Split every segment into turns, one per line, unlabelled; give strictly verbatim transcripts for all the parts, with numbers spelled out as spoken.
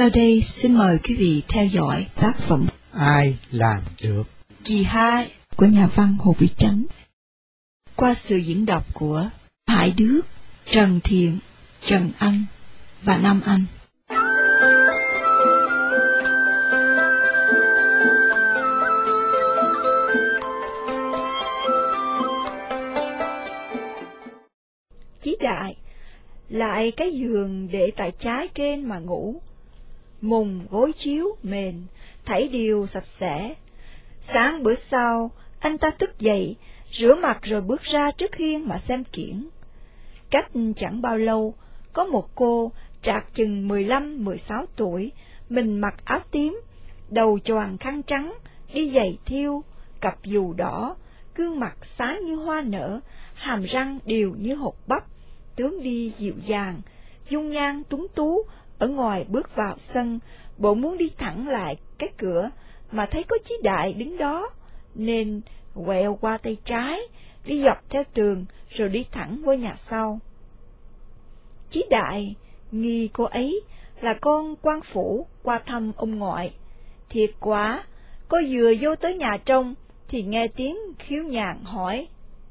Sau đây xin mời quý vị theo dõi tác phẩm
Ai làm được
kỳ hai của nhà văn Hồ Quý Chánh qua sự diễn đọc của Hải Đức, Trần Thiện, Trần Anh và Nam Anh. Chí Đại lại cái giường để tại trái trên mà ngủ, mùng gối chiếu mền thảy đều sạch sẽ. Sáng bữa sau anh ta thức dậy, rửa mặt rồi bước ra trước hiên mà xem kiển. Cách chẳng bao lâu, có một cô trạc chừng mười lăm mười sáu tuổi, mình mặc áo tím, đầu choàng khăn trắng, đi giày thiêu, cặp dù đỏ, gương mặt sáng như hoa nở, hàm răng đều như hột bắp, tướng đi dịu dàng, dung nhan tuấn tú. Ở ngoài bước vào sân, bộ muốn đi thẳng lại cái cửa, mà thấy có Chí Đại đứng đó, nên quẹo qua tay trái, đi dọc theo tường, rồi đi thẳng vô nhà sau. Chí Đại nghi cô ấy là con quan phủ qua thăm ông ngoại. Thiệt quá, cô vừa vô tới nhà trong, thì nghe tiếng khiếu nhàn hỏi: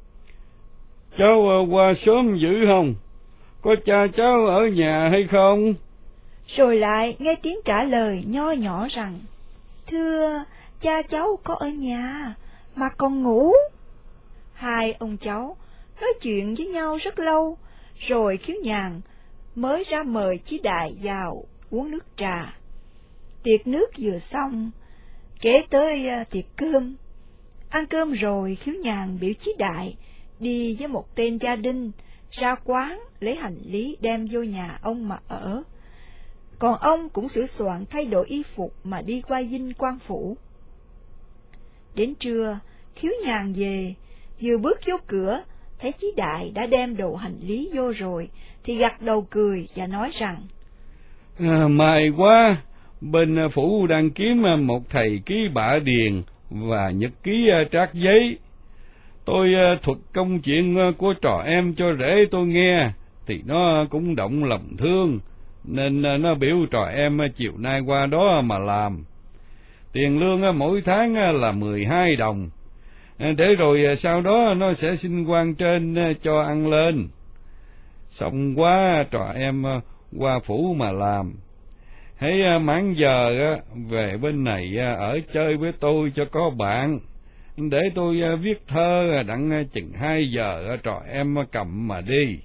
Cháu qua sớm dữ không? Có cha cháu ở nhà hay không?
Rồi lại nghe tiếng trả lời nho nhỏ rằng: Thưa, cha cháu có ở nhà, mà còn ngủ. Hai ông cháu nói chuyện với nhau rất lâu, rồi khiếu nhàn mới ra mời Chí Đại vào uống nước trà. Tiệc nước vừa xong, kể tới tiệc cơm. Ăn cơm rồi, khiếu nhàn biểu Chí Đại đi với một tên gia đình ra quán lấy hành lý đem vô nhà ông mà ở. Còn ông cũng sửa soạn thay đổi y phục mà đi qua dinh quan phủ. Đến trưa, khiếu nhàn về, vừa bước vô cửa, thấy Chí Đại đã đem đồ hành lý vô rồi, thì gật đầu cười và nói rằng:
À, may quá, bên phủ đang kiếm một thầy ký bạ điền và nhật ký trác giấy. Tôi thuật công chuyện của trò em cho rể tôi nghe, thì nó cũng động lòng thương, nên nó biểu trò em chiều nay qua đó mà làm. Tiền lương mỗi tháng là mười hai đồng, để rồi sau đó nó sẽ xin quan trên cho ăn lên. Xong quá trò em qua phủ mà làm. Hãy mãn giờ về bên này ở chơi với tôi cho có bạn, để tôi viết thơ đặng chừng hai giờ trò em cầm mà đi.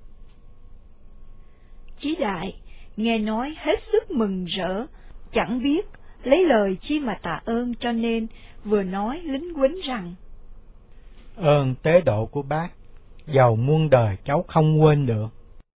Chí Đại nghe nói hết sức mừng rỡ, chẳng biết lấy lời chi mà tạ ơn, cho nên vừa nói lính quýnh rằng:
Ơn tế độ của bác, giàu muôn đời cháu không quên được.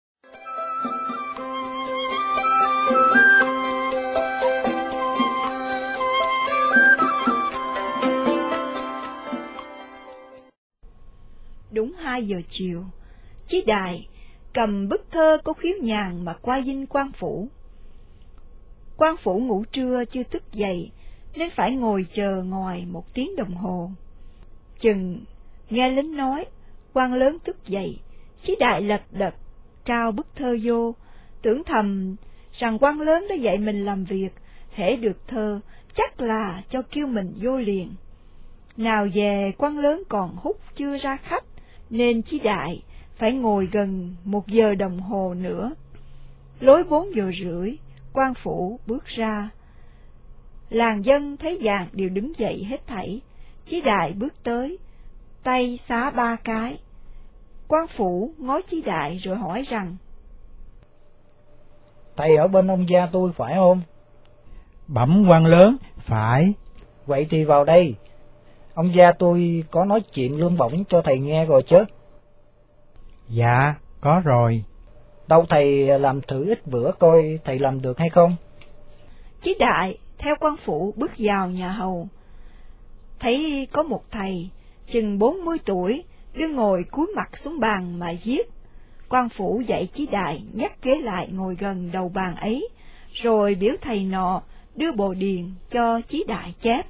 Đúng hai giờ chiều, Chí Đại cầm bức thơ của khiếu nhàn mà qua dinh quan phủ. Quan phủ ngủ trưa chưa thức dậy, nên phải ngồi chờ ngoài một tiếng đồng hồ. Chừng nghe lính nói quan lớn thức dậy, Chí Đại lật đật trao bức thơ vô, tưởng thầm rằng quan lớn đã dạy mình làm việc, hễ được thơ chắc là cho kêu mình vô liền. Nào về quan lớn còn hút chưa ra khách, nên Chí Đại phải ngồi gần một giờ đồng hồ nữa. Lối bốn giờ rưỡi, quan phủ bước ra. Làng dân thấy vàng đều đứng dậy hết thảy. Chí Đại bước tới, tay xá ba cái. Quan phủ ngó Chí Đại rồi hỏi rằng:
Thầy ở bên ông gia tôi phải không?
Bẩm quan lớn, phải.
Vậy thì vào đây. Ông gia tôi có nói chuyện lương bổng cho thầy nghe rồi chứ?
Dạ, có rồi.
Đâu thầy làm thử ít bữa coi thầy làm được hay không?
Chí Đại theo quan phủ bước vào nhà hầu, thấy có một thầy chừng bốn mươi tuổi đứng ngồi cúi mặt xuống bàn mà viết. Quan phủ dạy Chí Đại nhắc ghế lại ngồi gần đầu bàn ấy, rồi biểu thầy nọ đưa bồ điền cho Chí Đại chép.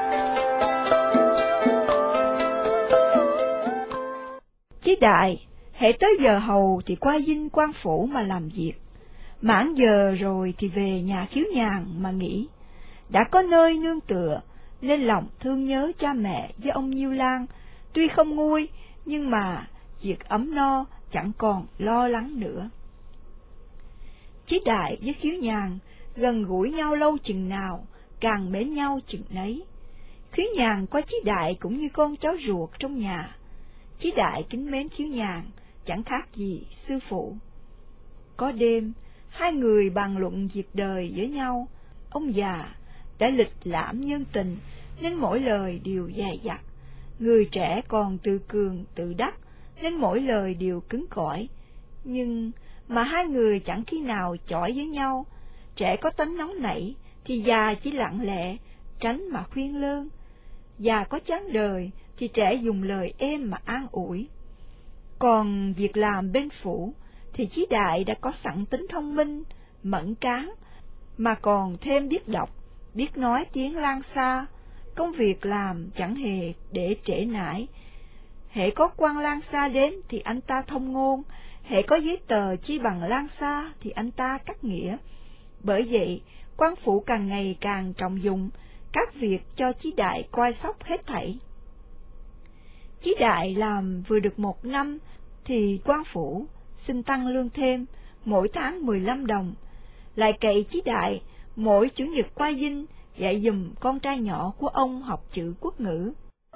Chí Đại Hễ tới giờ hầu thì qua dinh quan phủ mà làm việc, mãn giờ rồi thì về nhà Khiếu Nhàn mà nghỉ. Đã có nơi nương tựa, nên lòng thương nhớ cha mẹ với ông Nhiêu Lang tuy không nguôi, nhưng mà việc ấm no chẳng còn lo lắng nữa. Chí Đại với Khiếu Nhàn gần gũi nhau lâu chừng nào, càng mến nhau chừng nấy. Khiếu Nhàn coi Chí Đại cũng như con cháu ruột trong nhà. Chí Đại kính mến Khiếu Nhàn chẳng khác gì sư phụ. Có đêm, hai người bàn luận việc đời với nhau. Ông già đã lịch lãm nhân tình, nên mỗi lời đều dè dặt. Người trẻ còn tự cường tự đắc, nên mỗi lời đều cứng cỏi. Nhưng mà hai người chẳng khi nào chọi với nhau. Trẻ có tánh nóng nảy, thì già chỉ lặng lẽ, tránh mà khuyên lơn. Già có chán đời, thì trẻ dùng lời êm mà an ủi. Còn việc làm bên phủ, thì Chí Đại đã có sẵn tính thông minh, mẫn cán, mà còn thêm biết đọc, biết nói tiếng Lang Sa. Công việc làm chẳng hề để trễ nải. Hễ có quan Lang Sa đến thì anh ta thông ngôn, hễ có giấy tờ chi bằng Lang Sa thì anh ta cắt nghĩa. Bởi vậy, quan phủ càng ngày càng trọng dụng các việc cho Chí Đại coi sóc hết thảy. Chí Đại làm vừa được một năm thì quan phủ xin tăng lương thêm, mỗi tháng mười lăm đồng. Lại cậy Chí Đại mỗi chủ nhật qua dinh dạy dùm con trai nhỏ của ông học chữ quốc ngữ.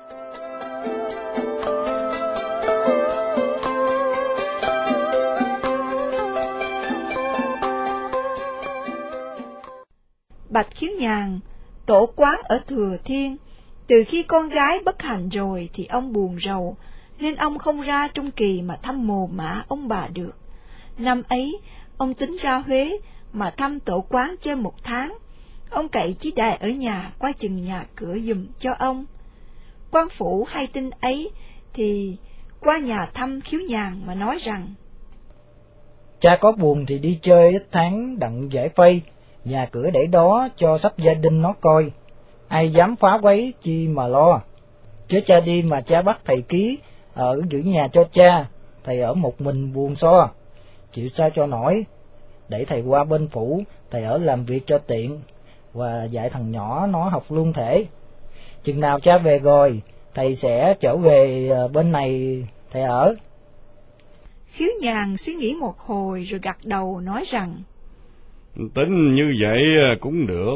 Bạch Khiếu Nhàn tổ quán ở Thừa Thiên. Từ khi con gái bất hạnh rồi thì ông buồn rầu, nên ông không ra Trung Kỳ mà thăm mồ mả ông bà được. Năm ấy, ông tính ra Huế mà thăm tổ quán chơi một tháng. Ông cậy Chí Đại ở nhà qua chừng nhà cửa giùm cho ông. Quan phủ hay tin ấy thì qua nhà thăm Khiếu Nhàn mà nói rằng:
Cha có buồn thì đi chơi ít tháng đặng giải phây, nhà cửa để đó cho sắp gia đình nó coi. Ai dám phá quấy chi mà lo. Chứ cha đi mà cha bắt thầy ký ở giữ nhà cho cha, thầy ở một mình buồn so, chịu sao cho nổi. Để thầy qua bên phủ, thầy ở làm việc cho tiện, và dạy thằng nhỏ nó học luôn thể. Chừng nào cha về rồi, thầy sẽ trở về bên này thầy ở.
Khiếu Nhàn suy nghĩ một hồi rồi gật đầu nói rằng:
Tính như vậy cũng được.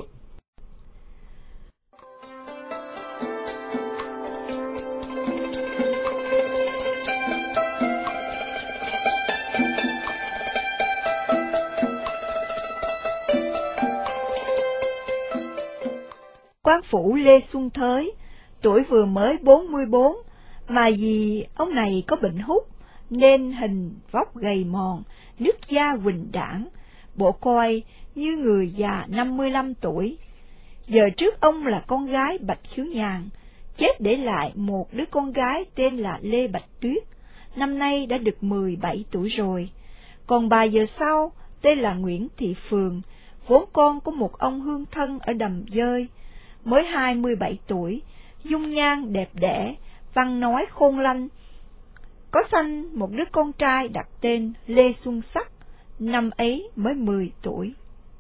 Quan phủ Lê Xuân Thới, tuổi vừa mới bốn mươi bốn, mà vì ông này có bệnh hút, nên hình vóc gầy mòn, nước da huỳnh đảng, bộ coi như người già năm mươi lăm tuổi. Giờ trước ông là con gái Bạch Khiếu Nhàn, chết để lại một đứa con gái tên là Lê Bạch Tuyết, năm nay đã được mười bảy tuổi rồi. Còn bà giờ sau tên là Nguyễn Thị Phường, vốn con của một ông hương thân ở Đầm Dơi, mới hai mươi bảy tuổi, dung nhan đẹp đẽ, văn nói khôn lanh. Có sanh một đứa con trai đặt tên Lê Xuân Sắc, năm ấy mới mười tuổi.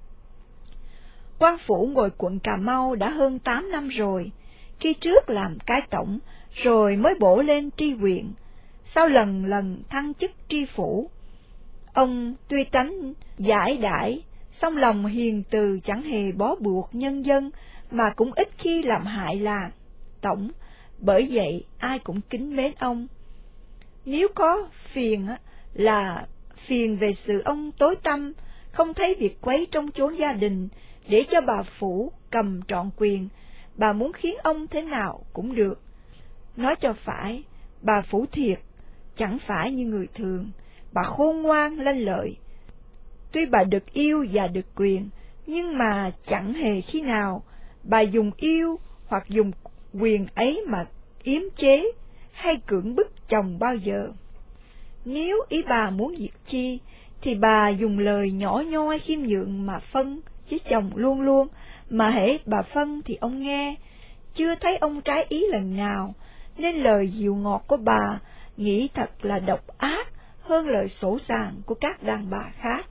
Quan phủ ngồi quận Cà Mau đã hơn tám năm rồi, khi trước làm cai tổng, rồi mới bổ lên tri huyện, sau lần lần thăng chức tri phủ. Ông tuy tánh giải đãi, song lòng hiền từ chẳng hề bó buộc nhân dân, mà cũng ít khi làm hại làng tổng, bởi vậy ai cũng kính mến ông. Nếu có phiền là phiền về sự ông tối tăm, không thấy việc quấy trong chốn gia đình, để cho bà phủ cầm trọn quyền, bà muốn khiến ông thế nào cũng được. Nói cho phải, bà phủ thiệt, chẳng phải như người thường, bà khôn ngoan lanh lợi. Tuy bà được yêu và được quyền, nhưng mà chẳng hề khi nào bà dùng yêu hoặc dùng quyền ấy mà yếm chế hay cưỡng bức chồng bao giờ. Nếu ý bà muốn diệt chi, thì bà dùng lời nhỏ nhoi khiêm nhượng mà phân với chồng luôn luôn, mà hễ bà phân thì ông nghe, chưa thấy ông trái ý lần nào, nên lời dịu ngọt của bà nghĩ thật là độc ác, hơn lời sổ sàng của các đàn bà khác.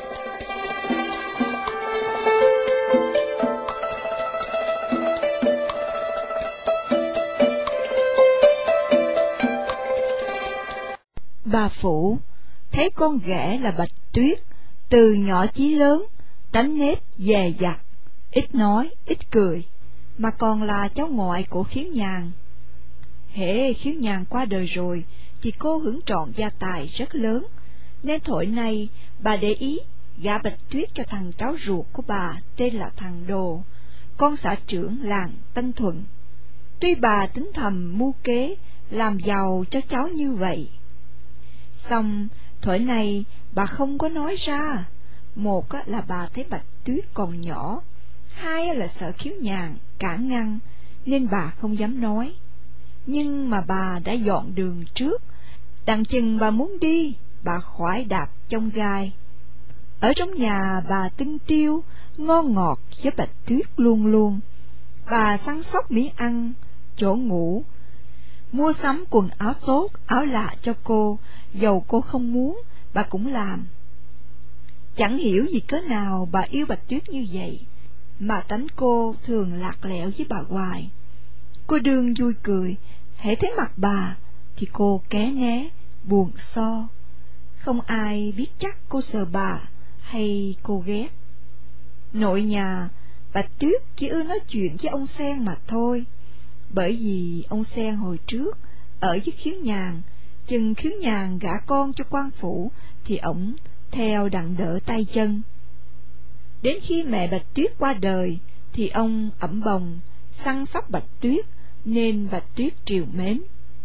Bà Phụ thấy con ghẻ là Bạch Tuyết từ nhỏ chí lớn, tánh nết dè dặt, ít nói, ít cười, mà còn là cháu ngoại của Khiếu Nhàn. Hễ Khiếu Nhàn qua đời rồi thì cô hưởng trọn gia tài rất lớn, nên thổi nay bà để ý gả Bạch Tuyết cho thằng cháu ruột của bà tên là thằng Đồ, con xã trưởng làng Tân Thuận. Tuy bà tính thầm mưu kế làm giàu cho cháu như vậy, xong thổi này bà không có nói ra. Một là bà thấy Bạch Tuyết còn nhỏ, hai là sợ Khiếu Nhàn cản ngăn nên bà không dám nói. Nhưng mà bà đã dọn đường trước, đặng chừng bà muốn đi, bà khoái đạp trong gai. Ở trong nhà bà tinh tiêu ngon ngọt với Bạch Tuyết luôn luôn. Bà săn sóc miếng ăn, chỗ ngủ, mua sắm quần áo tốt, áo lạ cho cô, dầu cô không muốn bà cũng làm. Chẳng hiểu vì cớ nào bà yêu Bạch Tuyết như vậy, mà tánh cô thường lạc lẽo với bà hoài. Cô đương vui cười, hễ thấy mặt bà thì cô ké né, buồn so. Không ai biết chắc cô sợ bà hay cô ghét. Nội nhà Bạch Tuyết chỉ ưa nói chuyện với ông Sen mà thôi, bởi vì ông Sen hồi trước ở với Khiếu Nhàn, chừng Khiếu Nhàn gả con cho quan phủ thì ổng theo đặng đỡ tay chân. Đến khi mẹ Bạch Tuyết qua đời thì ông ẵm bồng săn sóc Bạch Tuyết, nên Bạch Tuyết trìu mến.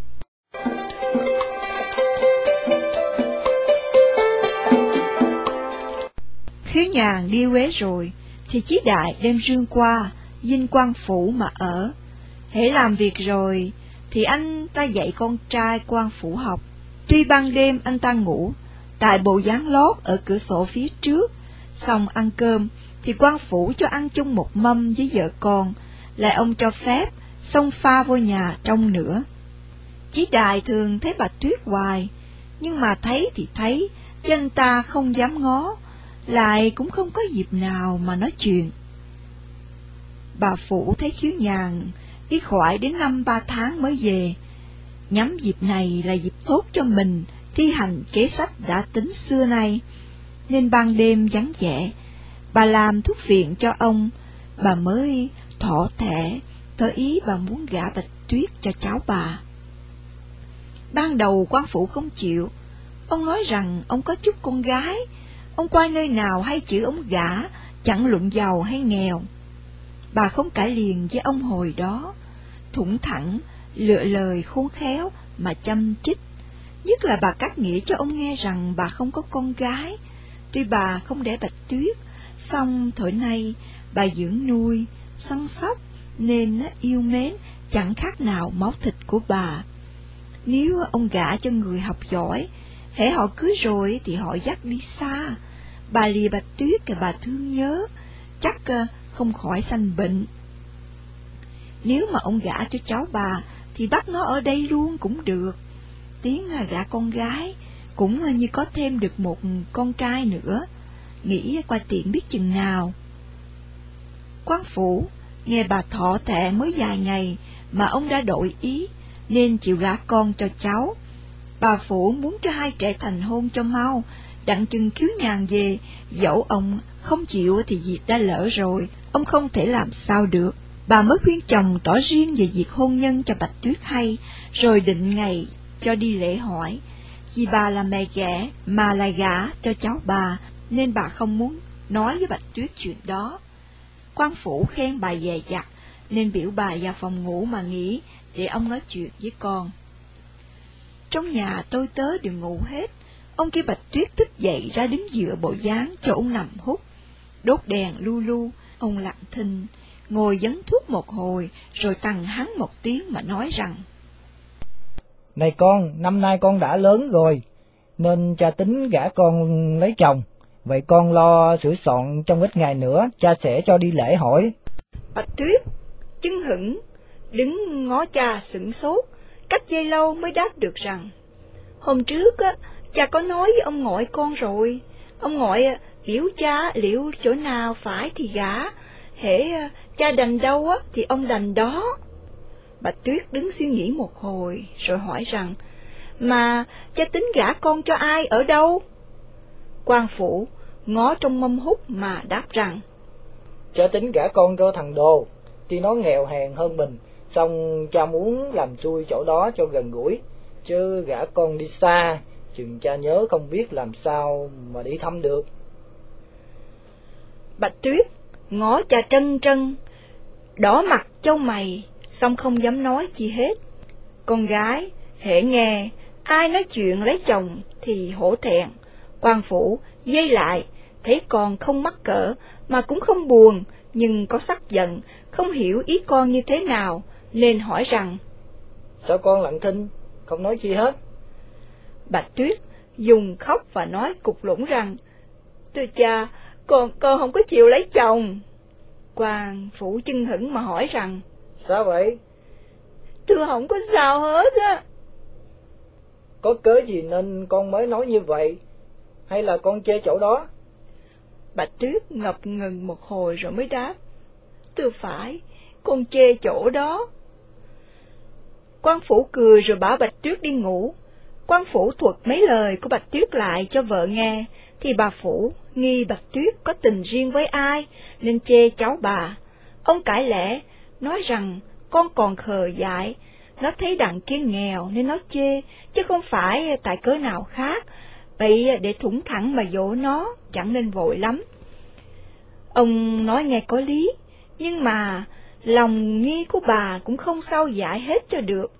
Khiếu Nhàn đi Huế rồi thì Chí Đại đem rương qua dinh quan phủ mà ở. Hễ làm việc rồi thì anh ta dạy con trai quan phủ học. Tuy ban đêm anh ta ngủ tại bộ dáng lót ở cửa sổ phía trước, xong ăn cơm thì quan phủ cho ăn chung một mâm với vợ con, lại ông cho phép xông pha vô nhà trong nữa. Chí Đại thường thấy Bạch Tuyết hoài, nhưng mà thấy thì thấy, chứ anh ta không dám ngó, lại cũng không có dịp nào mà nói chuyện. Bà Phụ thấy Khiếu Nhàn đi khỏi đến năm ba tháng mới về, nhắm dịp này là dịp tốt cho mình thi hành kế sách đã tính xưa nay, nên ban đêm vắng vẻ, bà làm thuốc viện cho ông. Bà mới thỏ thẻ tỏ ý bà muốn gả Bạch Tuyết cho cháu bà. Ban đầu quan phủ không chịu, ông nói rằng ông có chút con gái, ông qua nơi nào hay chữ ông gả, chẳng luận giàu hay nghèo. Bà không cãi liền với ông hồi đó, thủng thẳng, lựa lời khôn khéo mà châm chích. Nhất là bà cắt nghĩa cho ông nghe rằng bà không có con gái. Tuy bà không đẻ Bạch Tuyết, song thổi nay bà dưỡng nuôi, săn sóc, nên yêu mến chẳng khác nào máu thịt của bà. Nếu ông gả cho người học giỏi, hễ họ cưới rồi thì họ dắt đi xa. Bà lìa Bạch Tuyết thì bà thương nhớ, chắc không khỏi sanh bệnh. Nếu mà ông gả cho cháu bà thì bắt nó ở đây luôn cũng được. Tiếng gả con gái cũng như có thêm được một con trai nữa, nghĩ qua tiện biết chừng nào. Quan phủ nghe bà thọ thẹ mới vài ngày mà ông đã đổi ý, nên chịu gả con cho cháu. Bà Phụ muốn cho hai trẻ thành hôn cho mau, đặng chừng Khiếu Nhàn về, dẫu ông không chịu thì việc đã lỡ rồi, ông không thể làm sao được. Bà mới khuyên chồng tỏ riêng về việc hôn nhân cho Bạch Tuyết hay, rồi định ngày cho đi lễ hỏi. Vì bà là mẹ ghẻ mà lại gả cho cháu bà, nên bà không muốn nói với Bạch Tuyết chuyện đó. Quan phủ khen bà dè dặt, nên biểu bà vào phòng ngủ mà nghỉ, để ông nói chuyện với con. Trong nhà tôi tớ đều ngủ hết, ông kêu Bạch Tuyết thức dậy ra đứng dựa bộ dáng cho ông nằm hút. Đốt đèn lu lu, ông lặng thinh, ngồi vấn thuốc một hồi, rồi tằng hắn một tiếng mà nói rằng:
Này con, năm nay con đã lớn rồi, nên cha tính gả con lấy chồng. Vậy con lo sửa soạn trong ít ngày nữa, cha sẽ cho đi lễ hỏi.
Bạch Tuyết chưng hửng, đứng ngó cha sửng sốt, cách giây lâu mới đáp được rằng: Hôm trước á, Cha có nói với ông ngoại con rồi. Ông ngoại biểu cha liệu chỗ nào phải thì gả, hễ cha đành đâu á thì ông đành đó. Bạch Tuyết đứng suy nghĩ một hồi rồi hỏi rằng, mà cha tính gả con cho ai ở đâu? Quan Phủ ngó trong mâm hút mà đáp rằng,
cha tính gả con cho thằng Đồ, tuy nó nghèo hèn hơn mình, xong cha muốn làm xui chỗ đó cho gần gũi, chứ gả con đi xa, chừng cha nhớ không biết làm sao mà đi thăm được.
Bạch Tuyết ngó cha trân trân, đỏ mặt chau mày, xong không dám nói chi hết. Con gái hễ nghe ai nói chuyện lấy chồng thì hổ thẹn. Quan Phủ dây lại, thấy con không mắc cỡ mà cũng không buồn, nhưng có sắc giận, không hiểu ý con như thế nào, nên hỏi rằng,
sao con lặng thinh, không nói chi hết?
Bạch Tuyết dùng khóc và nói cục lũng rằng, thưa cha, con con không có chịu lấy chồng. Quan Phủ chưng hửng mà hỏi rằng,
sao vậy?
thưa không có sao hết á.
Có cớ gì nên con mới nói như vậy, hay là con chê chỗ đó?
Bạch Tuyết ngập ngừng một hồi rồi mới đáp, thưa phải, con chê chỗ đó. Quan Phủ cười rồi bảo Bạch Tuyết đi ngủ. Quan Phủ thuật mấy lời của Bạch Tuyết lại cho vợ nghe, thì bà Phủ nghi Bạch Tuyết có tình riêng với ai, nên chê cháu bà. Ông cãi lẽ, nói rằng con còn khờ dại, nó thấy đặng kia nghèo nên nó chê, chứ không phải tại cớ nào khác, vậy để thủng thẳng mà dỗ nó, chẳng nên vội lắm. Ông nói nghe có lý, nhưng mà lòng nghi của bà cũng không sao giải hết cho được.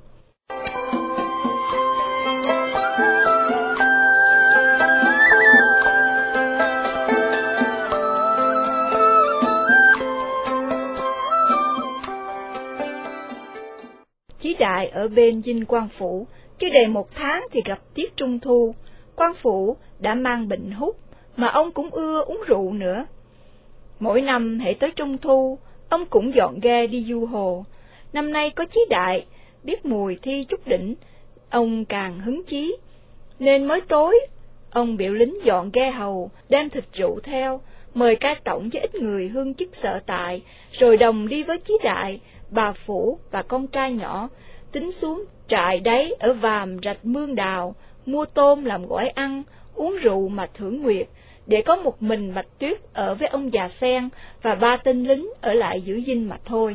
Chí Đại ở bên dinh Quan Phủ, chưa đầy một tháng thì gặp tiết Trung Thu. Quan Phủ đã mang bệnh hút, mà ông cũng ưa uống rượu nữa. Mỗi năm hễ tới Trung Thu, ông cũng dọn ghe đi du hồ. Năm nay có Chí Đại, biết mùi thi chút đỉnh, ông càng hứng chí. Nên mới tối, ông biểu lính dọn ghe hầu, đem thịt rượu theo, mời cai tổng với ít người hương chức sở tại, rồi đồng đi với Chí Đại, bà Phủ và con trai nhỏ, tính xuống trại đáy ở Vàm Rạch Mương Đào, mua tôm làm gỏi ăn, uống rượu mà thưởng nguyệt, để có một mình Bạch Tuyết ở với ông già Sen và ba tên lính ở lại giữ dinh mà thôi.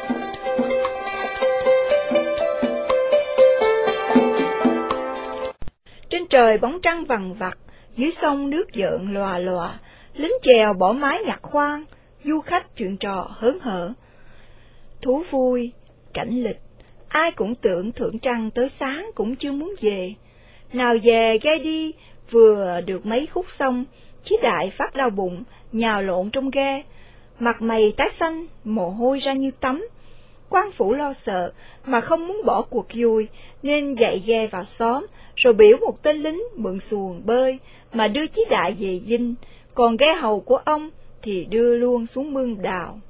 Trên trời bóng trăng vằng vặc, dưới sông nước gợn lòa lòa, lính chèo bỏ mái nhặt khoan, du khách chuyện trò hớn hở. Thú vui, cảnh lịch, ai cũng tưởng thưởng trăng tới sáng cũng chưa muốn về. Nào về ghe đi, vừa được mấy khúc xong, Chí Đại phát đau bụng, nhào lộn trong ghe, mặt mày tái xanh, mồ hôi ra như tắm. Quan Phủ lo sợ, mà không muốn bỏ cuộc vui, nên dạy ghe vào xóm, rồi biểu một tên lính mượn xuồng bơi, mà đưa Chí Đại về dinh, còn ghe hầu của ông thì đưa luôn xuống Mương Đào.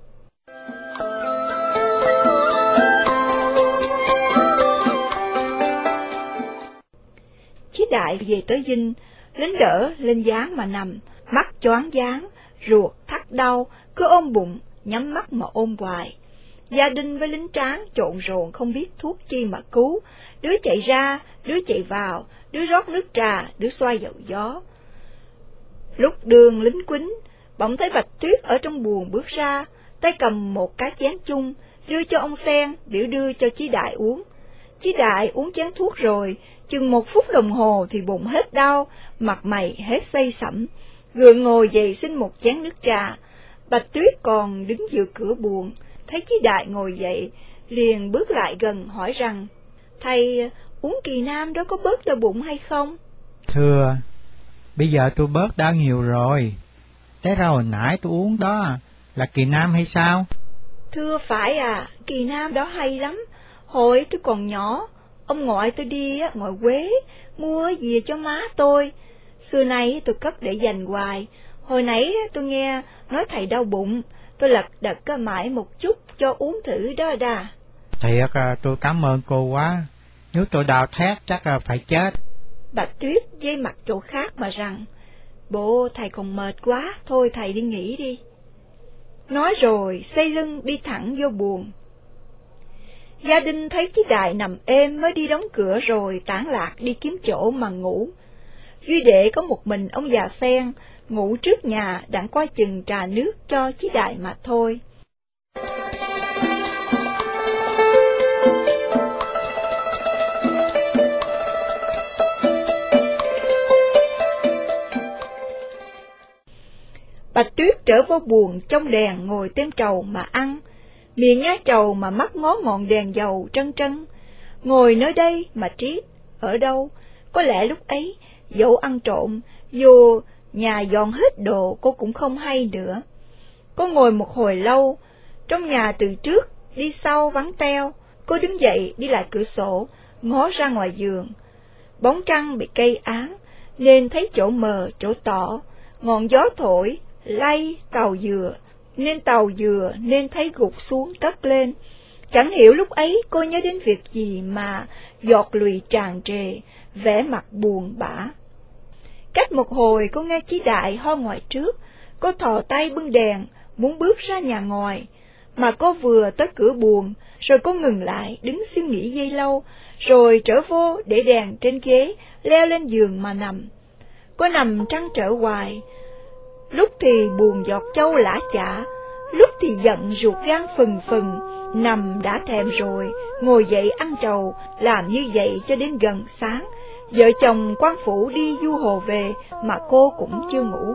Chí Đại về tới dinh, lính đỡ lên gián mà nằm, mắt choáng váng, ruột thắt đau, cứ ôm bụng, nhắm mắt mà ôm hoài. Gia đình với lính tráng trộn rộn không biết thuốc chi mà cứu, đứa chạy ra, đứa chạy vào, đứa rót nước trà, đứa xoay dầu gió. Lúc đường lính quýnh, bỗng thấy Bạch Tuyết ở trong buồng bước ra, tay cầm một cái chén chung, đưa cho ông Sen, biểu đưa cho Chí Đại uống. Chí Đại uống chén thuốc rồi, chừng một phút đồng hồ thì bụng hết đau, mặt mày hết say sẩm, gượng ngồi dậy xin một chén nước trà. Bạch Tuyết còn đứng giữa cửa buồng, thấy Chí Đại ngồi dậy, liền bước lại gần hỏi rằng, thầy uống kỳ nam đó có bớt đau bụng hay không?
Thưa, bây giờ tôi bớt đau nhiều rồi. Té ra hồi nãy tôi uống đó là kỳ nam hay sao?
Thưa phải à, kỳ nam đó hay lắm. Hồi tôi còn nhỏ, ông ngoại tôi đi ngoài Quế, mua về cho má tôi. Xưa nay tôi cất để dành hoài. Hồi nãy tôi nghe nói thầy đau bụng, tôi lật đật mãi một chút cho uống thử đó đà.
Thiệt, tôi cảm ơn cô quá. Nếu tôi đau thét chắc phải chết.
Bạch Tuyết dây mặt chỗ khác mà rằng, bộ thầy còn mệt quá, thôi thầy đi nghỉ đi. Nói rồi xây lưng đi thẳng vô buồng. Gia Đình thấy Chí Đại nằm êm mới đi đóng cửa rồi tản lạc đi kiếm chỗ mà ngủ. Duy để có một mình ông già Sen ngủ trước nhà đặng coi chừng trà nước cho Chí Đại mà thôi. Bạch Tuyết trở vô buồng trong đèn ngồi tên trầu mà ăn, miệng nhai trầu mà mắt ngó ngọn đèn dầu trân trân. Ngồi nơi đây mà triết, ở đâu, có lẽ lúc ấy, dẫu ăn trộm, dù nhà dọn hết đồ cô cũng không hay nữa. Cô ngồi một hồi lâu, trong nhà từ trước, đi sau vắng teo, cô đứng dậy đi lại cửa sổ, ngó ra ngoài giường. Bóng trăng bị cây án, nên thấy chỗ mờ, chỗ tỏ, ngọn gió thổi, lay tàu dừa, nên tàu dừa nên thấy gục xuống cất lên. Chẳng hiểu lúc ấy cô nhớ đến việc gì mà giọt lụy tràn trề, vẻ mặt buồn bã. Cách một hồi cô nghe Chí Đại ho ngoài trước, cô thò tay bưng đèn, muốn bước ra nhà ngoài. Mà cô vừa tới cửa buồng, rồi cô ngừng lại, đứng suy nghĩ giây lâu, rồi trở vô để đèn trên ghế, leo lên giường mà nằm. Cô nằm trăn trở hoài, lúc thì buồn giọt châu lã chả, lúc thì giận ruột gan phừng phừng, nằm đã thèm rồi, ngồi dậy ăn trầu, làm như vậy cho đến gần sáng. Vợ chồng quan phủ đi du hồ về mà cô cũng chưa ngủ.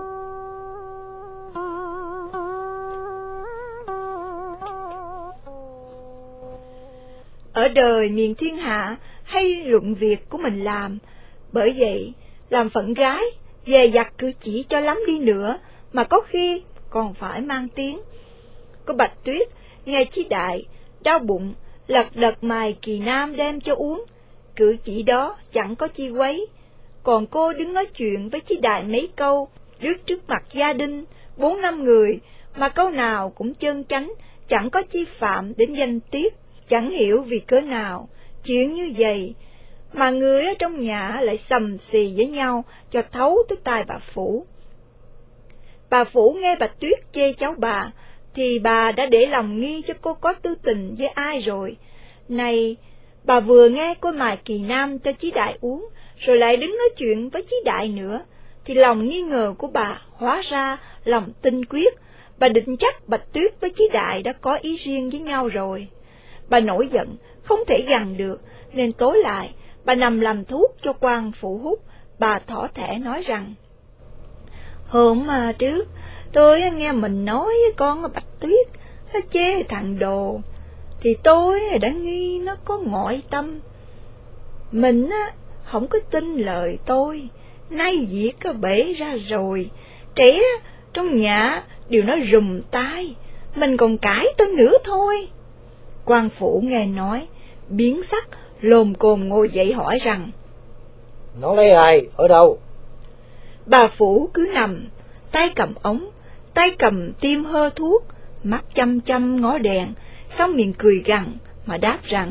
Ở đời miền thiên hạ hay luận việc của mình làm, bởi vậy làm phận gái, dè dặt cử chỉ cho lắm đi nữa mà có khi còn phải mang tiếng. Cô Bạch Tuyết nghe Chí Đại đau bụng, lật đật mài kỳ nam đem cho uống, cử chỉ đó chẳng có chi quấy. Còn cô đứng nói chuyện với Chí Đại mấy câu, đứng trước mặt gia đình bốn năm người mà câu nào cũng chân chánh, chẳng có chi phạm đến danh tiết. Chẳng hiểu vì cớ nào chuyện như vậy mà người ở trong nhà lại sầm xì với nhau cho thấu tới tai bà Phủ. Bà Phủ nghe Bạch Tuyết chê cháu bà thì bà đã để lòng nghi cho cô có tư tình với ai rồi. Này, bà vừa nghe cô mài kỳ nam cho Chí Đại uống, rồi lại đứng nói chuyện với Chí Đại nữa, thì lòng nghi ngờ của bà hóa ra lòng tinh quyết. Bà định chắc Bạch Tuyết với Chí Đại đã có ý riêng với nhau rồi. Bà nổi giận, không thể dằn được, nên tối lại, bà nằm làm thuốc cho quan Phủ hút. Bà thỏ thẻ nói rằng, hôm mà trước, tôi nghe mình nói với con Bạch Tuyết, nó chê thằng Đồ, thì tôi đã nghi nó có ngoại tâm. Mình á, không có tin lời tôi, nay việc có bể ra rồi, trẻ trong nhà đều nói rùm tai, mình còn cãi tôi nữa thôi. Quan Phủ nghe nói, biến sắc, lồm cồm ngồi dậy hỏi rằng,
nó lấy ai, ở đâu?
Bà Phủ cứ nằm, tay cầm ống, tay cầm tim hơ thuốc, mắt chăm chăm ngó đèn, xong miệng cười gằn mà đáp rằng,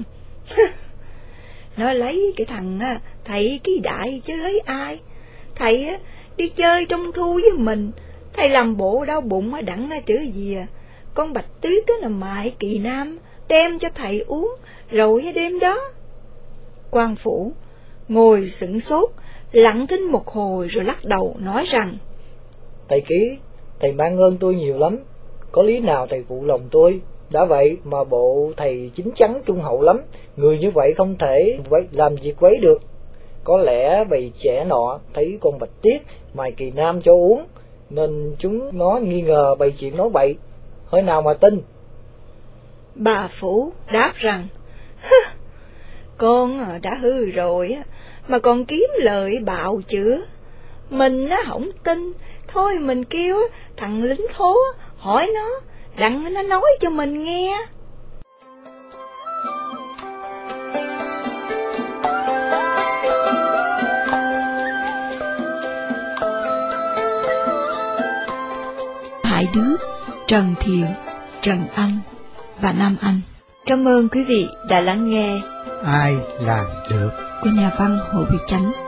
nó lấy cái thằng thầy Ký Đại chứ lấy ai. Thầy đi chơi trung thu với mình, thầy làm bộ đau bụng đặng trở về. Con Bạch Tuyết là mại kỳ nam, đem cho thầy uống, rồi đêm đó. Quan Phủ ngồi sững sốt, lặng thinh một hồi rồi lắc đầu nói rằng,
Thầy Ký, thầy mang ơn tôi nhiều lắm, có lý nào thầy phụ lòng tôi. Đã vậy mà bộ thầy chín chắn trung hậu lắm, người như vậy không thể làm việc quấy được. Có lẽ bầy trẻ nọ thấy con Bạch Tuyết mài kỳ nam cho uống, nên chúng nó nghi ngờ bày chuyện nói bậy, hơi nào mà tin.
Bà Phủ đáp rằng, con đã hư rồi mà còn kiếm lời bạo chữa. Mình không tin, thôi mình kêu thằng lính thố hỏi nó, đặng nó nói cho mình nghe. Hai đứa Trần Thiện, Trần Anh và Nam Anh. Cảm ơn quý vị đã lắng nghe
Ai làm được
của nhà văn Hồ Việt Chánh.